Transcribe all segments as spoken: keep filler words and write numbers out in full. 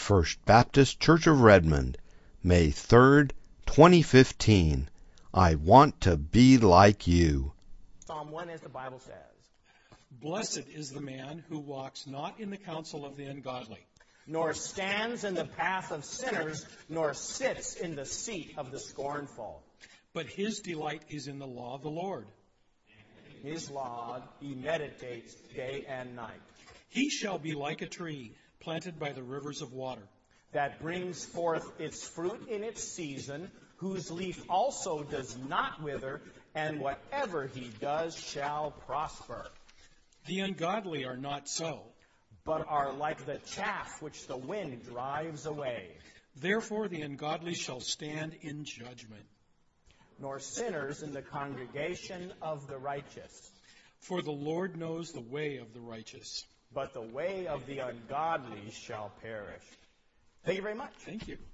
First Baptist Church of Redmond, May third, twenty fifteen. I want to be like you. Psalm one, as the Bible says. Blessed is the man who walks not in the counsel of the ungodly, nor stands in the path of sinners, nor sits in the seat of the scornful. but his delight is in the law of the Lord. His law he meditates day and night. He shall be like a tree planted by the rivers of water, that brings forth its fruit in its season, whose leaf also does not wither, and whatever he does shall prosper. The ungodly are not so, but are like the chaff which the wind drives away. Therefore the ungodly shall stand in judgment, nor sinners in the congregation of the righteous. For the Lord knows the way of the righteous, but the way of the ungodly shall perish. Thank you very much. Thank you.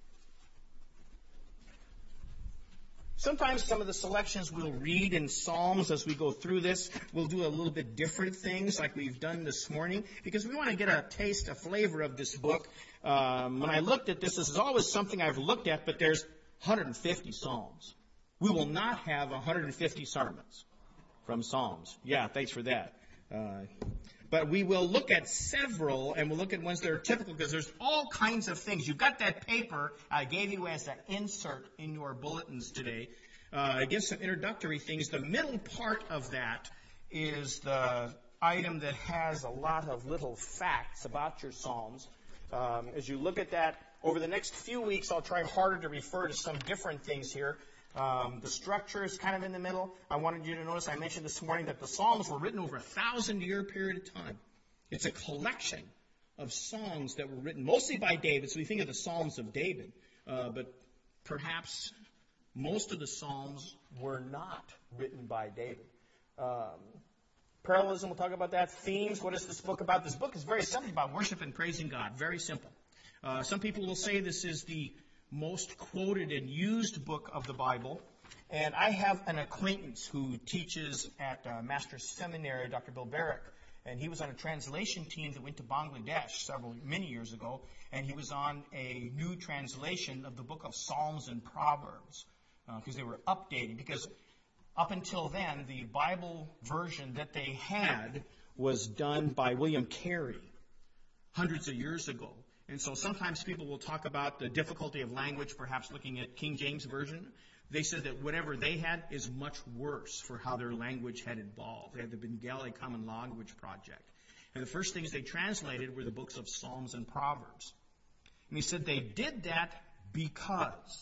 Sometimes some of the selections we'll read in Psalms as we go through this, we'll do a little bit different things like we've done this morning, because we want to get a taste, a flavor of this book. Um, when I looked at this, this is always something I've looked at, but there's one hundred fifty Psalms. We will not have one hundred fifty sermons from Psalms. Yeah, thanks for that. Uh, but we will look at several, and we'll look at ones that are typical, because there's all kinds of things. You've got that paper I gave you as an insert in your bulletins today. Uh, it gives some introductory things. The middle part of that is the item that has a lot of little facts about your Psalms. Um, as you look at that, over the next few weeks, I'll try harder to refer to some different things here. Um, the structure is kind of in the middle. I wanted you to notice, I mentioned this morning that the Psalms were written over a thousand-year period of time. It's a collection of songs that were written mostly by David. So we think of the Psalms of David, uh, but perhaps most of the Psalms were not written by David. Um, parallelism, we'll talk about that. Themes, what is this book about? This book is very simple, about worship and praising God. Very simple. Uh, some people will say this is the most quoted and used book of the Bible. And I have an acquaintance who teaches at uh, Master's Seminary, Doctor Bill Barrick. And he was on a translation team that went to Bangladesh several, many years ago. And he was on a new translation of the book of Psalms and Proverbs, because uh, they were updating. Because up until then, the Bible version that they had was done by William Carey hundreds of years ago. And so sometimes people will talk about the difficulty of language, perhaps looking at King James Version. They said that whatever they had is much worse for how their language had evolved. They had the Bengali Common Language Project. And the first things they translated were the books of Psalms and Proverbs. And he said they did that because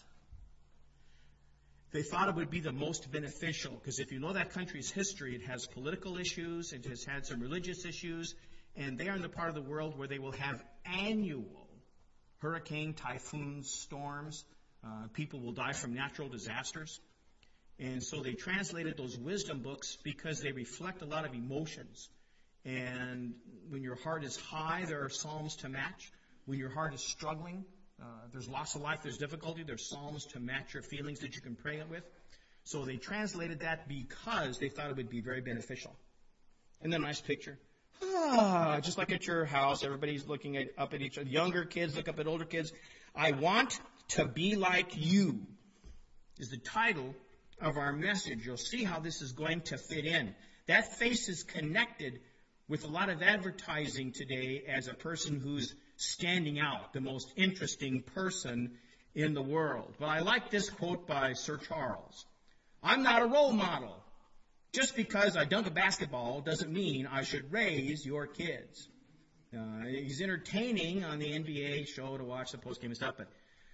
they thought it would be the most beneficial. Because if you know that country's history, it has political issues, it has had some religious issues, and they are in the part of the world where they will have annual hurricane, typhoons, storms. Uh, people will die from natural disasters. And so they translated those wisdom books because they reflect a lot of emotions. And when your heart is high, there are psalms to match. When your heart is struggling, uh, there's loss of life, there's difficulty, there's psalms to match your feelings that you can pray it with. So they translated that because they thought it would be very beneficial. And then a nice picture. Ah, just like at your house, everybody's looking at, up at each other. Younger kids look up at older kids. I want to be like you is the title of our message. You'll see how this is going to fit in. That face is connected with a lot of advertising today as a person who's standing out, the most interesting person in the world. But I like this quote by Sir Charles. I'm not a role model. Just because I dunk a basketball doesn't mean I should raise your kids. Uh, he's entertaining on the N B A show to watch the postgame and stuff, but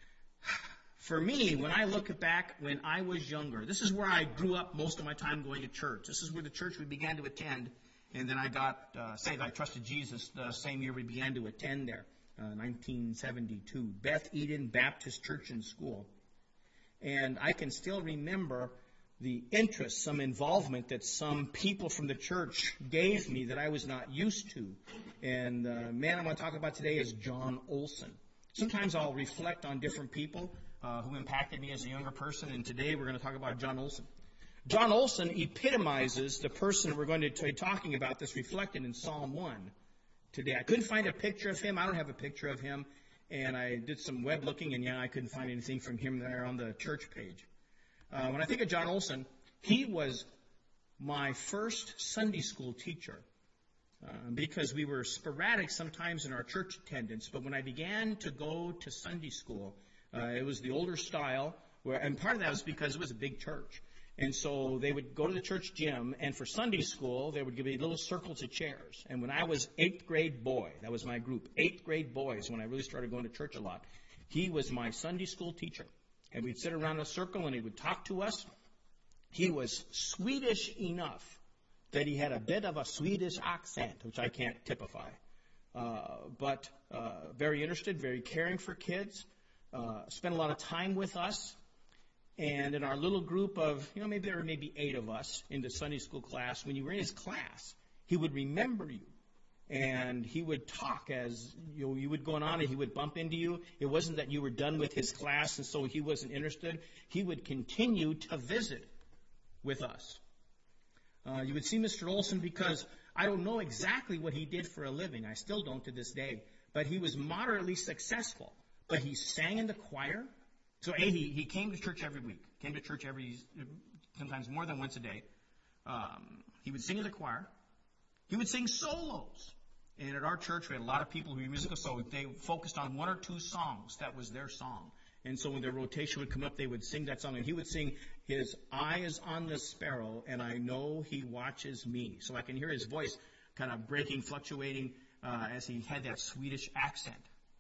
for me, when I look back when I was younger, this is where I grew up most of my time going to church. This is where the church we began to attend, and then I got uh, saved. I trusted Jesus the same year we began to attend there, uh, nineteen seventy-two, Beth Eden Baptist Church and School. And I can still remember the interest, some involvement that some people from the church gave me that I was not used to. And the uh, man I want to talk about today is John Olson. Sometimes I'll reflect on different people uh, who impacted me as a younger person, and today we're going to talk about John Olson. John Olson epitomizes the person we're going to be talking about that's reflected in Psalm one today. I couldn't find a picture of him. I don't have a picture of him. And I did some web looking, and yeah, I couldn't find anything from him there on the church page. Uh, when I think of John Olson, he was my first Sunday school teacher. Uh, because we were sporadic sometimes in our church attendance, but when I began to go to Sunday school, uh, it was the older style, where, and part of that was because it was a big church. And so they would go to the church gym, and for Sunday school, there would be little circles of chairs. And when I was eighth grade boy, that was my group, eighth grade boys, when I really started going to church a lot, he was my Sunday school teacher. And we'd sit around a circle, and he would talk to us. He was Swedish enough that he had a bit of a Swedish accent, which I can't typify. Uh, but uh, very interested, very caring for kids, uh, spent a lot of time with us. And in our little group of, you know, maybe there were maybe eight of us in the Sunday school class, when you were in his class, he would remember you. And he would talk as you know, you would go on, and he would bump into you. It wasn't that you were done with his class, and so he wasn't interested. He would continue to visit with us. Uh, you would see Mister Olson because I don't know exactly what he did for a living. I still don't to this day. But he was moderately successful. But he sang in the choir. So, A, he, he came to church every week. Came to church every, sometimes more than once a day. Um, he would sing in the choir. He would sing solos. And at our church, we had a lot of people who were musical, so they focused on one or two songs. That was their song. And so when their rotation would come up, they would sing that song. And he would sing, "His eye is on the sparrow, and I know he watches me." So I can hear his voice kind of breaking, fluctuating uh, as he had that Swedish accent.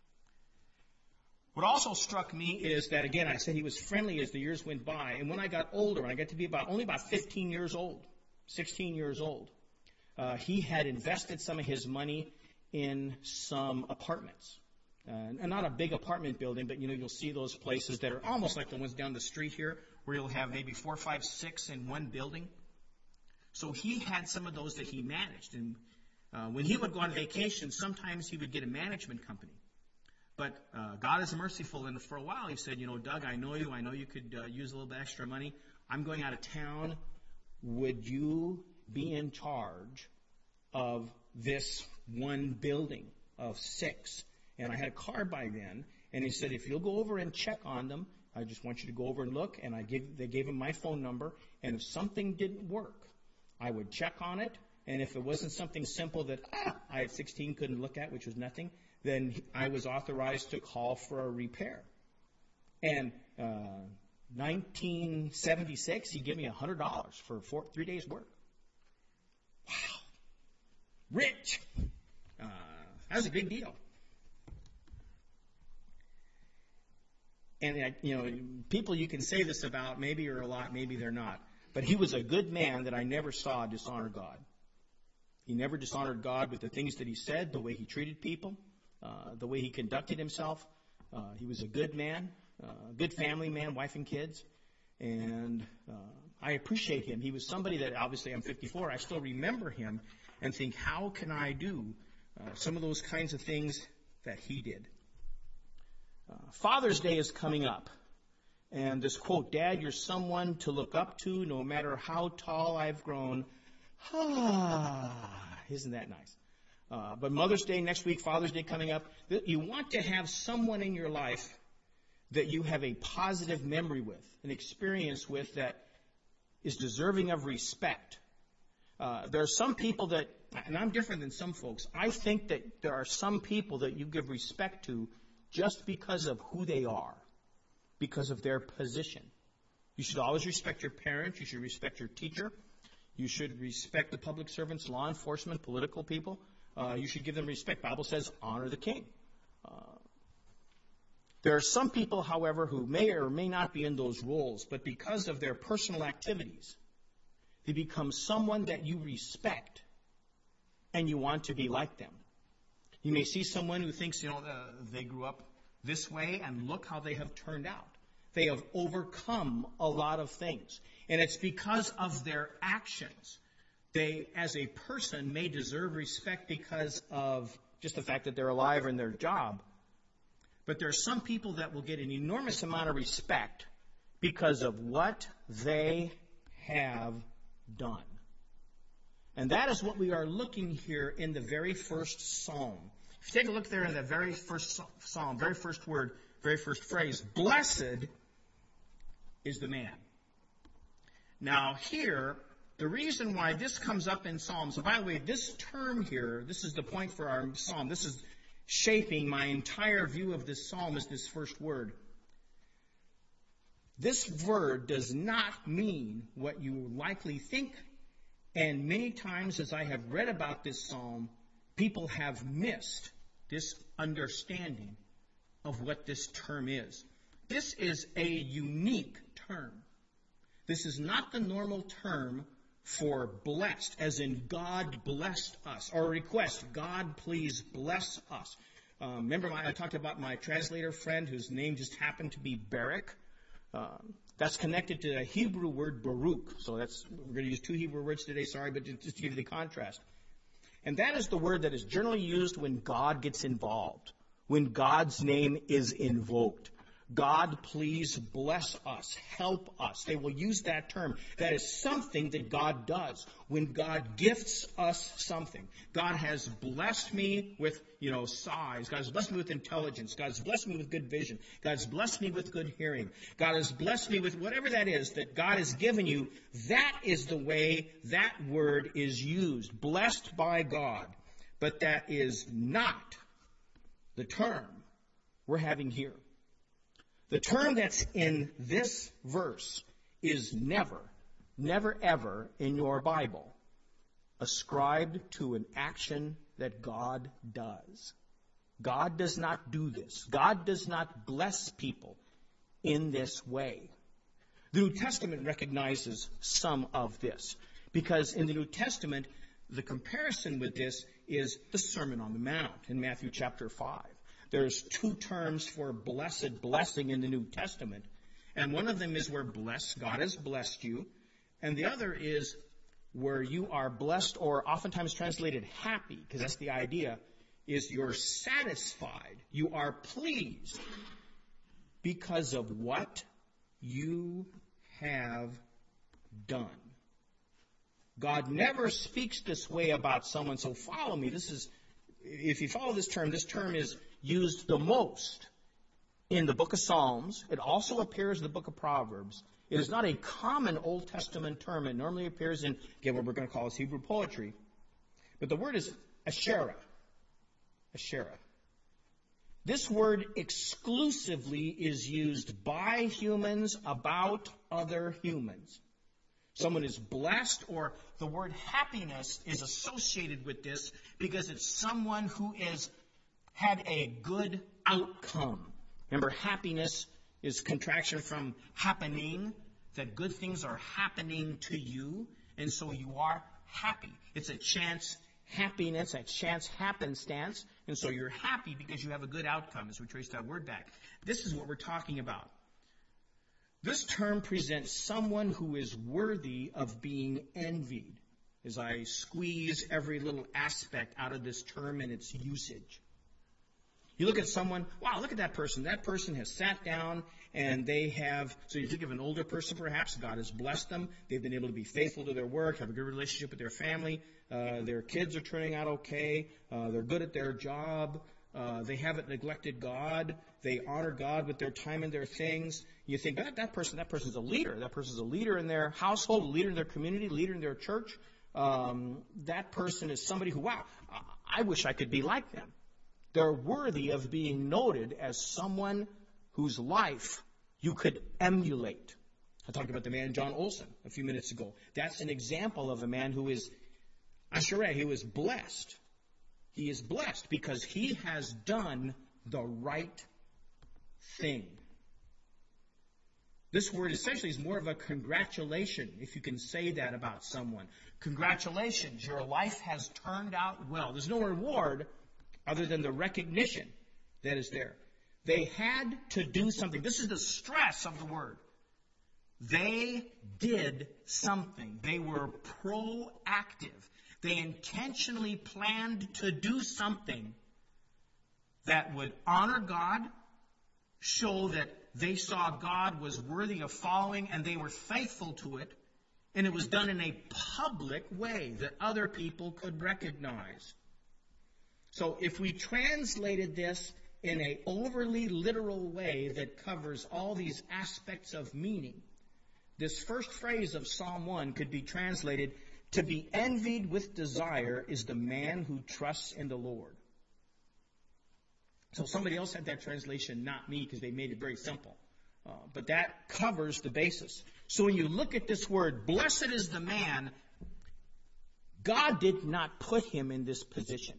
What also struck me is that, again, I said he was friendly as the years went by. And when I got older, and I got to be about only about fifteen years old, sixteen years old, uh, he had invested some of his money in some apartments. Uh, and not a big apartment building, but, you know, you'll see those places that are almost like the ones down the street here, where you'll have maybe four, five, six in one building. So he had some of those that he managed. And uh, when he would go on vacation, sometimes he would get a management company. But uh, God is merciful, and for a while he said, you know, "Doug, I know you. I know you could uh, use a little bit extra money. I'm going out of town. Would you be in charge of this one building of six?" And I had a car by then, and he said, "If you'll go over and check on them, I just want you to go over and look." And I gave, they gave him my phone number, and if something didn't work, I would check on it. And if it wasn't something simple that ah, I at sixteen couldn't look at, which was nothing, then I was authorized to call for a repair. And uh, nineteen seventy-six, he gave me one hundred dollars for four, three days' work. Wow. Rich. Uh, that was a big deal. And, you know, people you can say this about, maybe are a lot, maybe they're not. But he was a good man that I never saw dishonor God. He never dishonored God with the things that he said, the way he treated people, uh, the way he conducted himself. Uh, he was a good man, a uh, good family man, wife and kids. And uh, I appreciate him. He was somebody that, obviously, I'm fifty-four. I still remember him and think, how can I do uh, some of those kinds of things that he did? Uh, Father's Day is coming up. And this quote, "Dad, you're someone to look up to no matter how tall I've grown." Ah, isn't that nice? Uh, but Mother's Day next week, Father's Day coming up. You want to have someone in your life that you have a positive memory with, an experience with that is deserving of respect. Uh, there are some people that, and I'm different than some folks, I think that there are some people that you give respect to just because of who they are, because of their position. You should always respect your parents. You should respect your teacher. You should respect the public servants, law enforcement, political people. Uh, you should give them respect. The Bible says, honor the king. Uh, there are some people, however, who may or may not be in those roles, but because of their personal activities, they become someone that you respect, and you want to be like them. You may see someone who thinks, you know, uh, they grew up this way, and look how they have turned out. They have overcome a lot of things. And it's because of their actions. They, as a person, may deserve respect because of just the fact that they're alive in their job. But there are some people that will get an enormous amount of respect because of what they have done. And that is what we are looking here in the very first psalm. If you take a look there in the very first psalm, very first word, very first phrase, blessed is the man. Now here, the reason why this comes up in Psalms, and by the way, this term here, this is the point for our psalm. This is shaping my entire view of this psalm is this first word. This word does not mean what you likely think, and many times as I have read about this psalm, people have missed this understanding of what this term is. This is a unique term. This is not the normal term for blessed, as in God blessed us, or request, God please bless us. Um, remember my, I talked about my translator friend whose name just happened to be Barak. Um, that's connected to a Hebrew word, Baruch. So that's, we're going to use two Hebrew words today, sorry, but just to give you the contrast. And that is the word that is generally used when God gets involved, when God's name is invoked. God, please bless us, help us. They will use that term. That is something that God does. When God gifts us something. God has blessed me with, you know, size. God has blessed me with intelligence. God has blessed me with good vision. God has blessed me with good hearing. God has blessed me with whatever that is that God has given you. That is the way that word is used. Blessed by God. But that is not the term we're having here. The term that's in this verse is never, never ever in your Bible ascribed to an action that God does. God does not do this. God does not bless people in this way. The New Testament recognizes some of this because in the New Testament, the comparison with this is the Sermon on the Mount in Matthew chapter five. There's two terms for blessed blessing in the New Testament. And one of them is where blessed, God has blessed you. And the other is where you are blessed, or oftentimes translated happy, because that's the idea, is you're satisfied. You are pleased because of what you have done. God never speaks this way about someone, so follow me. This is, if you follow this term, this term is used the most in the book of Psalms. It also appears in the book of Proverbs. It is not a common Old Testament term. It normally appears in, again, what we're going to call as Hebrew poetry. But the word is Asherah. Asherah. This word exclusively is used by humans about other humans. Someone is blessed, or the word happiness is associated with this because it's someone who is had a good outcome. Remember, happiness is contraction from happening, that good things are happening to you, and so you are happy. It's a chance happiness, a chance happenstance, and so you're happy because you have a good outcome, as we trace that word back. This is what we're talking about. This term presents someone who is worthy of being envied, as I squeeze every little aspect out of this term and its usage. You look at someone, wow, look at that person. That person has sat down and they have, so you think of an older person perhaps, God has blessed them. They've been able to be faithful to their work, have a good relationship with their family. Uh, their kids are turning out okay. Uh, they're good at their job. Uh, they haven't neglected God. They honor God with their time and their things. You think, that, that person, that person's a leader. That person's a leader in their household, a leader in their community, a leader in their church. Um, that person is somebody who, wow, I wish I could be like them. They're worthy of being noted as someone whose life you could emulate. I talked about the man John Olson a few minutes ago. That's an example of a man who is, Asherah, he was blessed. He is blessed because he has done the right thing. This word essentially is more of a congratulation, if you can say that about someone. Congratulations, your life has turned out well. There's no reward other than the recognition that is there. They had to do something. This is the stress of the word. They did something. They were proactive. They intentionally planned to do something that would honor God, show that they saw God was worthy of following, and they were faithful to it, and it was done in a public way that other people could recognize. So if we translated this in an overly literal way that covers all these aspects of meaning, this first phrase of Psalm one could be translated, to be envied with desire is the man who trusts in the Lord. So somebody else had that translation, not me, because they made it very simple. Uh, but that covers the basis. So when you look at this word, blessed is the man, God did not put him in this position.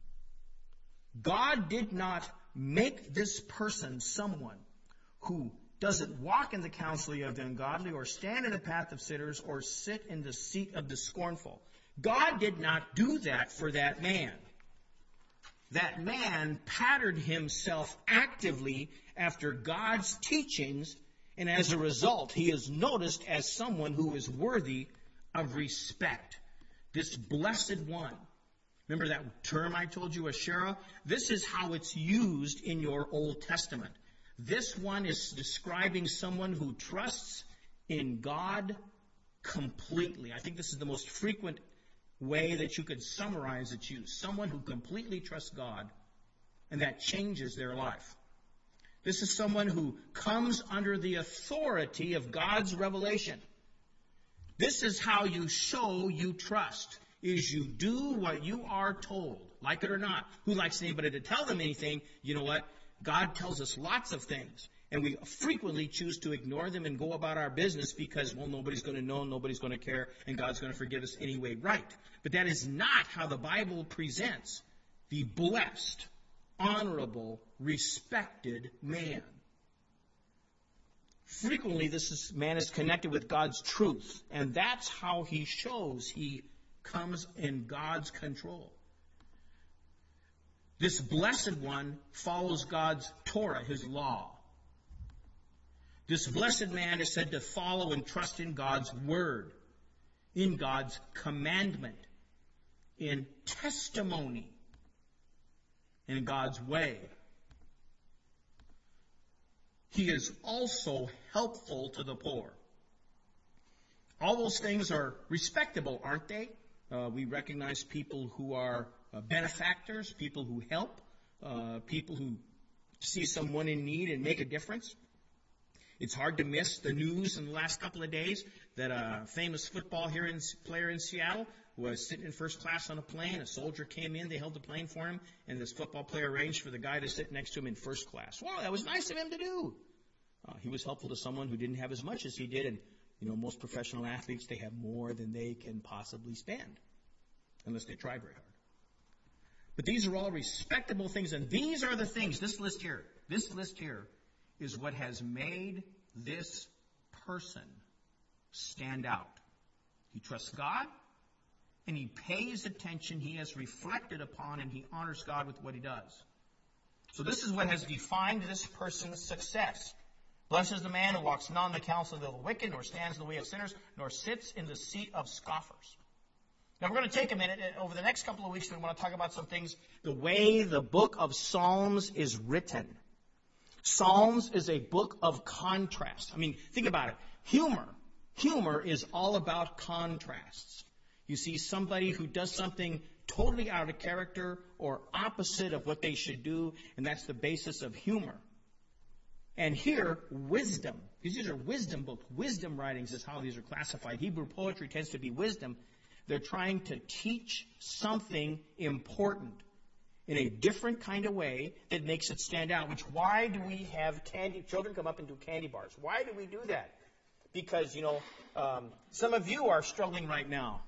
God did not make this person someone who doesn't walk in the counsel of the ungodly or stand in the path of sinners or sit in the seat of the scornful. God did not do that for that man. That man patterned himself actively after God's teachings, and as a result, he is noticed as someone who is worthy of respect. This blessed one. Remember that term I told you, Asherah? This is how it's used in your Old Testament. This one is describing someone who trusts in God completely. I think this is the most frequent way that you could summarize its use. Someone who completely trusts God, and that changes their life. This is someone who comes under the authority of God's revelation. This is how you show you trust, is you do what you are told, like it or not. Who likes anybody to tell them anything? You know what? God tells us lots of things, and we frequently choose to ignore them and go about our business because, well, nobody's going to know, nobody's going to care, and God's going to forgive us anyway. Right. But that is not how the Bible presents the blessed, honorable, respected man. Frequently, this is, man is connected with God's truth, and that's how he shows he comes in God's control. This blessed one follows God's Torah, his law. This blessed man is said to follow and trust in God's word, in God's commandment, in testimony, in God's way. He is also helpful to the poor. All those things are respectable, aren't they? Uh, we recognize people who are uh, benefactors, people who help, uh, people who see someone in need and make a difference. It's hard to miss the news in the last couple of days that a famous football here in, player in Seattle was sitting in first class on a plane. A soldier came in, they held the plane for him, and this football player arranged for the guy to sit next to him in first class. Wow, that was nice of him to do. Uh, he was helpful to someone who didn't have as much as he did, and you know, most professional athletes, they have more than they can possibly spend, unless they try very hard. But these are all respectable things, and these are the things, this list here, this list here is what has made this person stand out. He trusts God, and he pays attention. He has reflected upon, and he honors God with what he does. So this is what has defined this person's success. Blessed is the man who walks not in the counsel of the wicked, nor stands in the way of sinners, nor sits in the seat of scoffers. Now we're going to take a minute. Over the next couple of weeks, we want to talk about some things. The way the book of Psalms is written. Psalms is a book of contrast. I mean, think about it. Humor. Humor is all about contrasts. You see somebody who does something totally out of character or opposite of what they should do, and that's the basis of humor. And here, wisdom. These are wisdom books. Wisdom writings is how these are classified. Hebrew poetry tends to be wisdom. They're trying to teach something important in a different kind of way that makes it stand out. Which, why do we have candy? Children come up and do candy bars. Why do we do that? Because, you know, um, some of you are struggling right now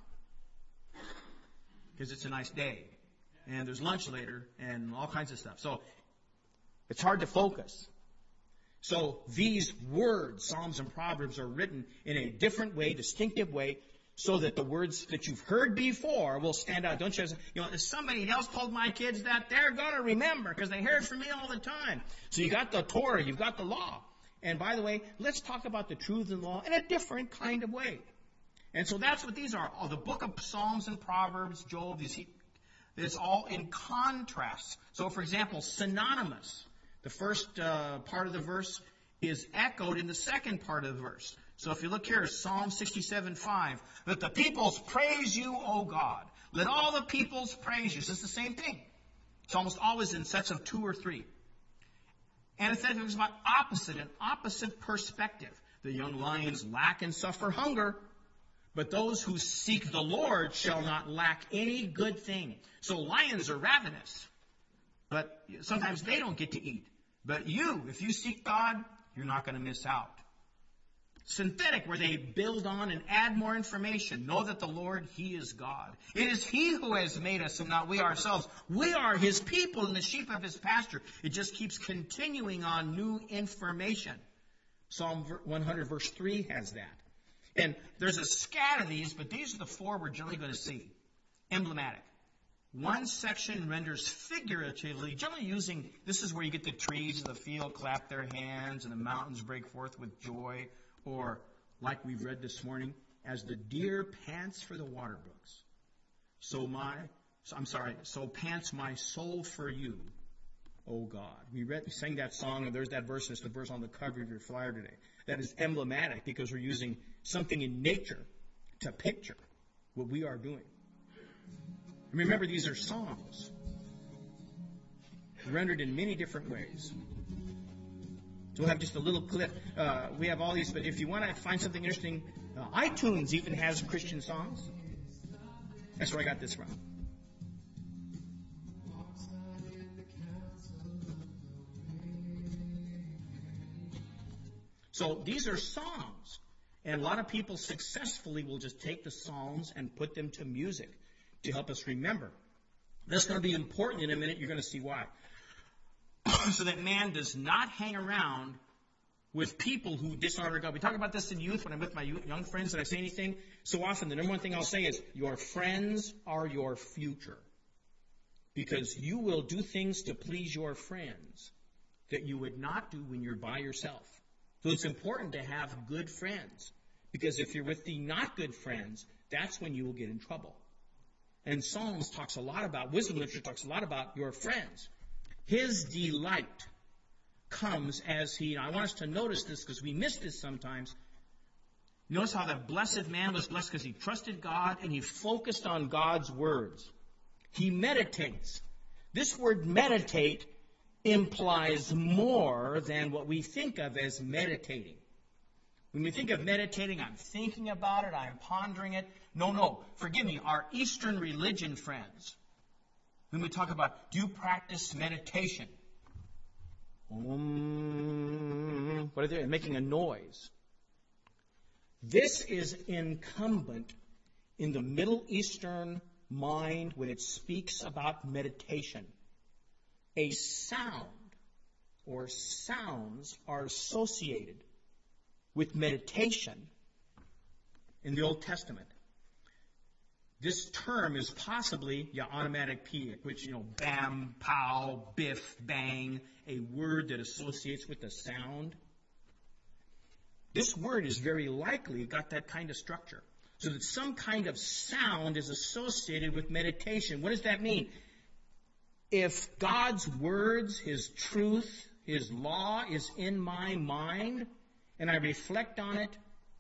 because it's a nice day, and there's lunch later, and all kinds of stuff. So it's hard to focus. So these words, Psalms and Proverbs, are written in a different way, distinctive way, so that the words that you've heard before will stand out. Don't you? You know, if somebody else told my kids that, they're going to remember because they hear it from me all the time. So you got the Torah, you've got the law. And by the way, let's talk about the truth and law in a different kind of way. And so that's what these are. Oh, the book of Psalms and Proverbs, Job, these, it's all in contrast. So, for example, synonymous. The first uh, part of the verse is echoed in the second part of the verse. So if you look here, Psalm sixty-seven five, let the peoples praise you, O God. Let all the peoples praise you. So it's the same thing. It's almost always in sets of two or three. And it talks about opposite, an opposite perspective. The young lions lack and suffer hunger, but those who seek the Lord shall not lack any good thing. So lions are ravenous, but sometimes they don't get to eat. But you, if you seek God, you're not going to miss out. Synthetic, where they build on and add more information. Know that the Lord, He is God. It is He who has made us and not we ourselves. We are His people and the sheep of His pasture. It just keeps continuing on new information. Psalm one hundred verse three has that. And there's a scat of these, but these are the four we're generally going to see. Emblematic. One section renders figuratively, generally using, this is where you get the trees of the field clap their hands and the mountains break forth with joy. Or, like we've read this morning, as the deer pants for the water brooks, so my, so, I'm sorry, so pants my soul for you, O God. We read, we sang that song, and there's that verse, it's the verse on the cover of your flyer today. That is emblematic because we're using something in nature to picture what we are doing. And remember, these are songs rendered in many different ways. So we'll have just a little clip. Uh, we have all these, but if you want to find something interesting, uh, iTunes even has Christian songs. That's where I got this from. So these are songs. And a lot of people successfully will just take the Psalms and put them to music to help us remember. That's going to be important in a minute. You're going to see why. So that man does not hang around with people who dishonor God. We talk about this in youth when I'm with my young friends and I say anything. So often the number one thing I'll say is, your friends are your future. Because you will do things to please your friends that you would not do when you're by yourself. So it's important to have good friends. Because if you're with the not good friends, that's when you will get in trouble. And Psalms talks a lot about, wisdom literature talks a lot about your friends. His delight comes as he, I want us to notice this because we miss this sometimes. Notice how the blessed man was blessed because he trusted God and he focused on God's words. He meditates. This word meditate implies more than what we think of as meditating. When we think of meditating, I'm thinking about it, I'm pondering it. No, no, forgive me, our Eastern religion friends, when we talk about, do you practice meditation? Um, what are they? Making a noise. This is incumbent in the Middle Eastern mind when it speaks about meditation. A sound or sounds are associated with meditation in the Old Testament. This term is possibly yeah, automatic P, which, you know, bam, pow, biff, bang, a word that associates with a sound. This word is very likely got that kind of structure. So that some kind of sound is associated with meditation. What does that mean? If God's words, His truth, His law is in my mind, and I reflect on it,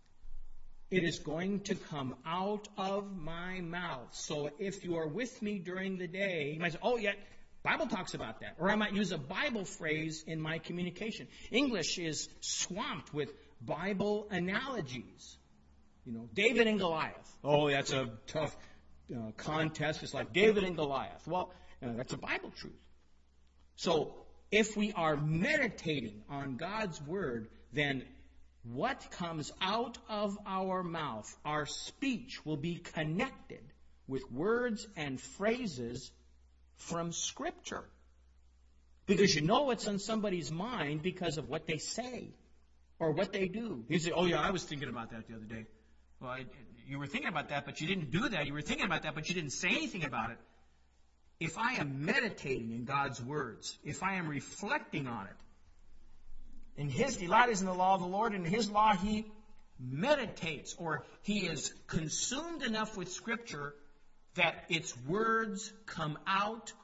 it is going to come out of my mouth. So if you are with me during the day, you might say, oh, yeah, Bible talks about that. Or I might use a Bible phrase in my communication. English is swamped with Bible analogies. You know, David and Goliath. Oh, that's a tough uh, contest. It's like David and Goliath. Well, uh, that's a Bible truth. So if we are meditating on God's Word, then what comes out of our mouth, our speech, will be connected with words and phrases from Scripture. Because you know what's on somebody's mind because of what they say or what they do. You say, oh yeah, I was thinking about that the other day. Well, I, you were thinking about that, but you didn't do that. You were thinking about that, but you didn't say anything about it. If I am meditating in God's words, if I am reflecting on it, and His delight is in the law of the Lord, and in His law He meditates, or He is consumed enough with Scripture that its words come out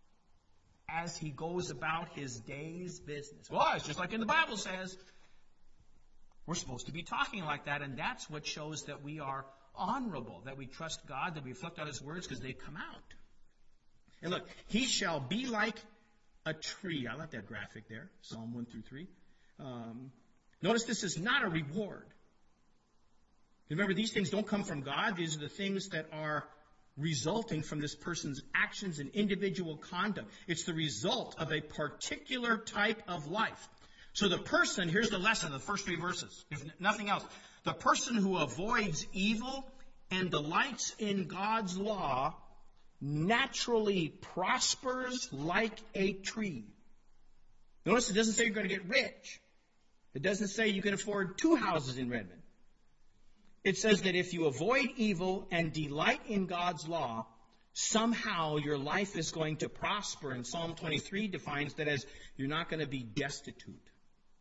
as He goes about His day's business. Well, it's just like in the Bible says. We're supposed to be talking like that, and that's what shows that we are honorable, that we trust God, that we reflect on His words because they come out. And look, he shall be like a tree. I like that graphic there, Psalm one through three. Um, notice this is not a reward. Remember, these things don't come from God. These are the things that are resulting from this person's actions and individual conduct. It's the result of a particular type of life. So the person, here's the lesson, the first three verses, if nothing else. The person who avoids evil and delights in God's law naturally prospers like a tree. Notice it doesn't say you're going to get rich. It doesn't say you can afford two houses in Redmond. It says that if you avoid evil and delight in God's law, somehow your life is going to prosper. And Psalm twenty-three defines that as you're not going to be destitute.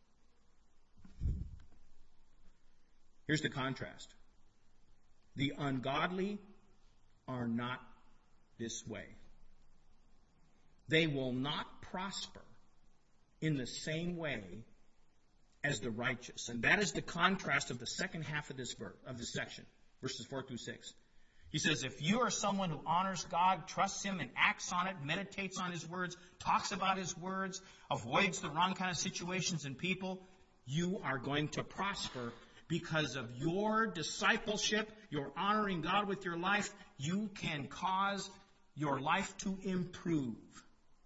Here's the contrast. The ungodly are not this way. They will not prosper in the same way as the righteous. And that is the contrast of the second half of this verse, of this section, verses four through six. He says, if you are someone who honors God, trusts Him, and acts on it, meditates on His words, talks about His words, avoids the wrong kind of situations and people, you are going to prosper because of your discipleship, your honoring God with your life. You can cause your life to improve.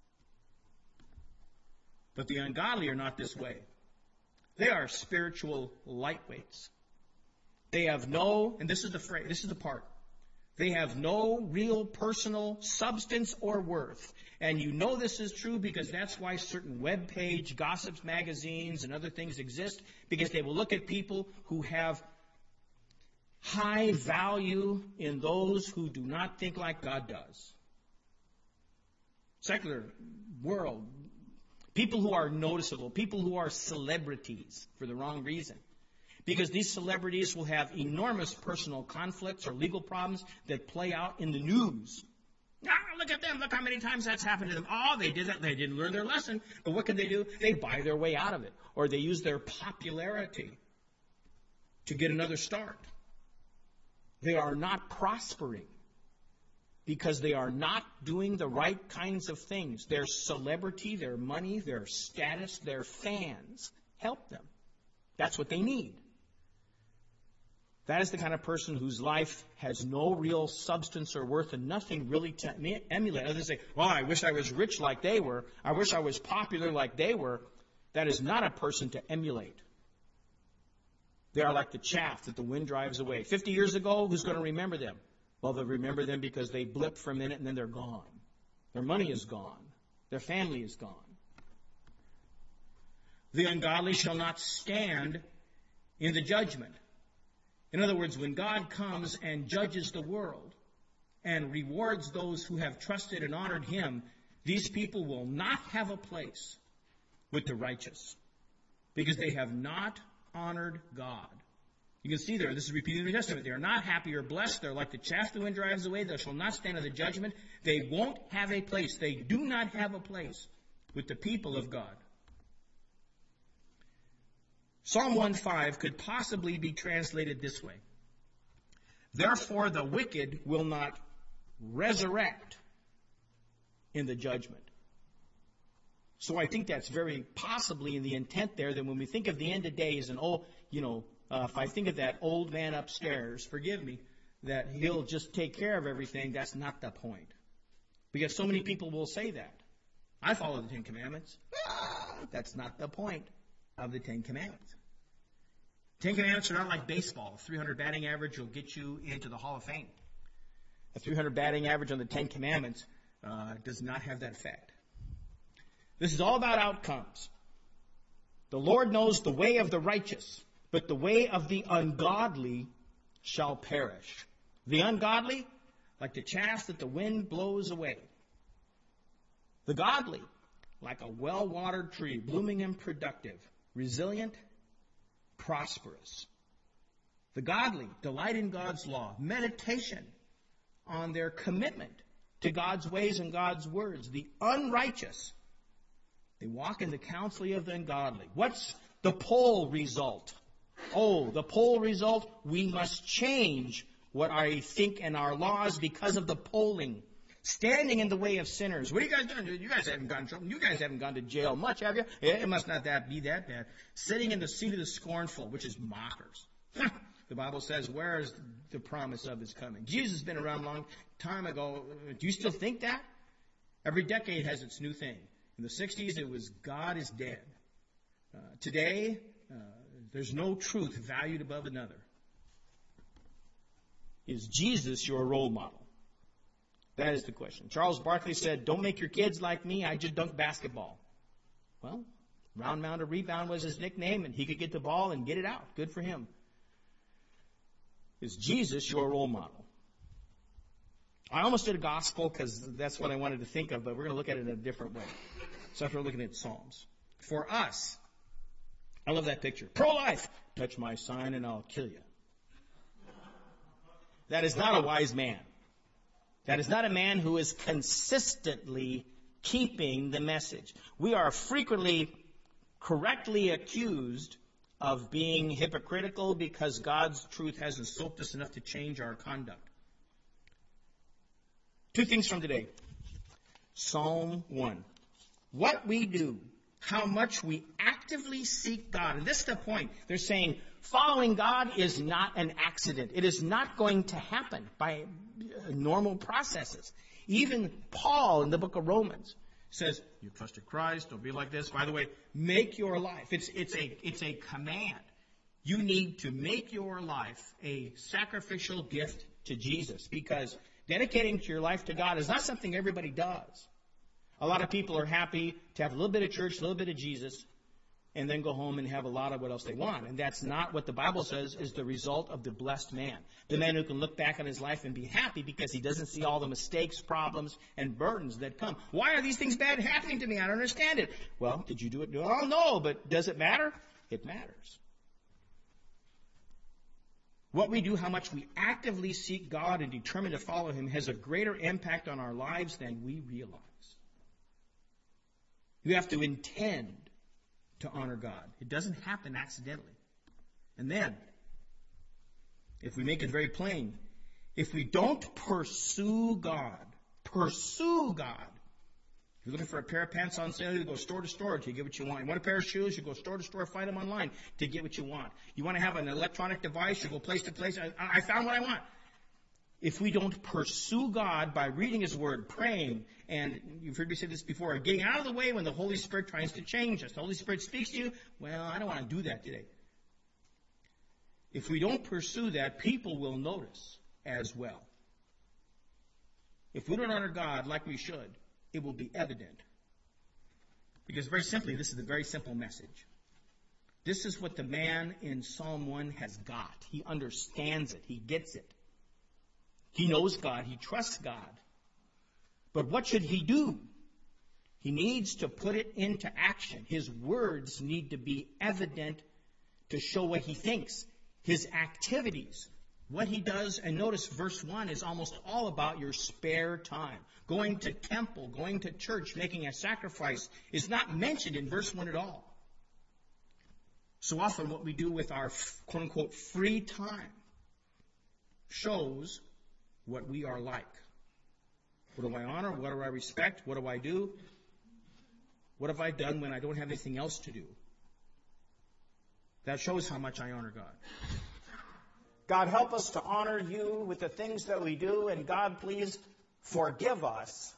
But the ungodly are not this way. They are spiritual lightweights. They have no, and this is the phrase, this is the part, they have no real personal substance or worth. And you know this is true because that's why certain web page, gossips magazines, and other things exist, because they will look at people who have high value in those who do not think like God does. Secular world, people who are noticeable, people who are celebrities for the wrong reason. Because these celebrities will have enormous personal conflicts or legal problems that play out in the news. Ah, look at them. Look how many times that's happened to them. Oh, they did that. They didn't learn their lesson. But what can they do? They buy their way out of it. Or they use their popularity to get another start. They are not prospering because they are not doing the right kinds of things. Their celebrity, their money, their status, their fans help them. That's what they need. That is the kind of person whose life has no real substance or worth and nothing really to emulate. Others say, well, I wish I was rich like they were. I wish I was popular like they were. That is not a person to emulate. They are like the chaff that the wind drives away. Fifty years ago, who's going to remember them? Well, they'll remember them because they blip for a minute and then they're gone. Their money is gone. Their family is gone. The ungodly shall not stand in the judgment. In other words, when God comes and judges the world and rewards those who have trusted and honored Him, these people will not have a place with the righteous because they have not honored God. You can see there, this is repeated in the New Testament. They are not happy or blessed. They're like the chaff the wind drives away. They shall not stand in the judgment. They won't have a place. They do not have a place with the people of God. Psalm one five could possibly be translated this way. Therefore the wicked will not resurrect in the judgment. So I think that's very possibly in the intent there that when we think of the end of days and, oh, you know, uh, if I think of that old man upstairs, forgive me, that he'll just take care of everything, that's not the point. Because so many people will say that. I follow the Ten Commandments. Ah, that's not the point of the Ten Commandments. Ten Commandments are not like baseball. A three hundred batting average will get you into the Hall of Fame. A three hundred batting average on the Ten Commandments uh, does not have that effect. This is all about outcomes. The Lord knows the way of the righteous, but the way of the ungodly shall perish. The ungodly, like the chaff that the wind blows away. The godly, like a well-watered tree, blooming and productive, resilient, prosperous. The godly delight in God's law, meditation on their commitment to God's ways and God's words. The unrighteous, they walk in the counsel of the ungodly. What's the poll result? Oh, the poll result, we must change what I think and our laws because of the polling. Standing in the way of sinners. What are you guys doing? You guys haven't gone to trouble. You guys haven't gone to jail much, have you? It must not that be that bad. Sitting in the seat of the scornful, which is mockers. The Bible says, where is the promise of his coming? Jesus has been around a long time ago. Do you still think that? Every decade has its new thing. In the sixties, it was God is dead. Uh, today, uh, there's no truth valued above another. Is Jesus your role model? That is the question. Charles Barkley said, don't make your kids like me, I just dunk basketball. Well, round mound or rebound was his nickname, and he could get the ball and get it out. Good for him. Is Jesus your role model? I almost did a gospel because that's what I wanted to think of, but we're going to look at it in a different way. So after looking at Psalms. For us, I love that picture. Pro-life. Touch my sign and I'll kill you. That is not a wise man. That is not a man who is consistently keeping the message. We are frequently correctly accused of being hypocritical because God's truth hasn't soaked us enough to change our conduct. Two things from today. Psalm one. What we do, how much we actively seek God. And this is the point. They're saying following God is not an accident. It is not going to happen by normal processes. Even Paul in the book of Romans says, you trusted Christ, don't be like this. By the way, make your life. It's, it's, a, it's a command. You need to make your life a sacrificial gift to Jesus, because dedicating to your life to God is not something everybody does. A lot of people are happy to have a little bit of church, a little bit of Jesus, and then go home and have a lot of what else they want. And that's not what the Bible says is the result of the blessed man. The man who can look back on his life and be happy because he doesn't see all the mistakes, problems, and burdens that come. Why are these things bad happening to me? I don't understand it. Well, did you do it? Oh, no, but does it matter? It matters. What we do, how much we actively seek God and determine to follow Him, has a greater impact on our lives than we realize. You have to intend to honor God. It doesn't happen accidentally. And then, if we make it very plain, if we don't pursue God, pursue God. If you're looking for a pair of pants on sale, you go store to store to get what you want. You want a pair of shoes, you go store to store, find them online to get what you want. You want to have an electronic device, you go place to place. I, I found what I want. If we don't pursue God by reading His Word, praying, and you've heard me say this before, getting out of the way when the Holy Spirit tries to change us. The Holy Spirit speaks to you, well, I don't want to do that today. If we don't pursue that, people will notice as well. If we don't honor God like we should, it will be evident. Because very simply, this is a very simple message. This is what the man in Psalm one has got. He understands it. He gets it. He knows God. He trusts God. But what should he do? He needs to put it into action. His words need to be evident to show what he thinks. His activities, what he does. And notice verse one is almost all about your spare time. Going to temple, going to church, making a sacrifice is not mentioned in verse one at all. So often what we do with our quote-unquote free time shows what we are like. What do I honor? What do I respect? What do I do? What have I done when I don't have anything else to do? That shows how much I honor God. God, help us to honor you with the things that we do, and God, please forgive us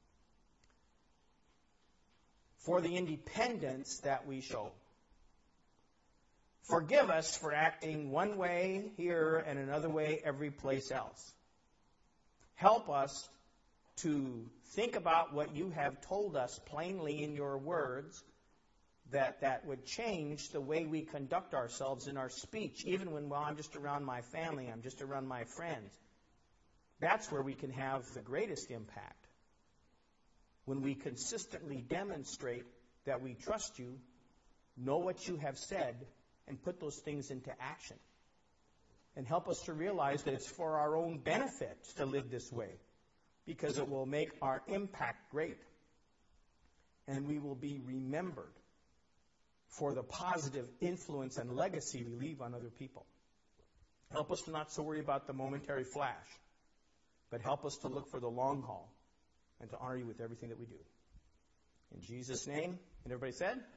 for the independence that we show. Forgive us for acting one way here and another way every place else. Help us to think about what you have told us plainly in your words, that that would change the way we conduct ourselves in our speech, even when, well, I'm just around my family, I'm just around my friends. That's where we can have the greatest impact. When we consistently demonstrate that we trust you, know what you have said, and put those things into action. And help us to realize that it's for our own benefit to live this way, because it will make our impact great. And we will be remembered for the positive influence and legacy we leave on other people. Help us to not so worry about the momentary flash, but help us to look for the long haul and to honor you with everything that we do. In Jesus' name, and everybody said?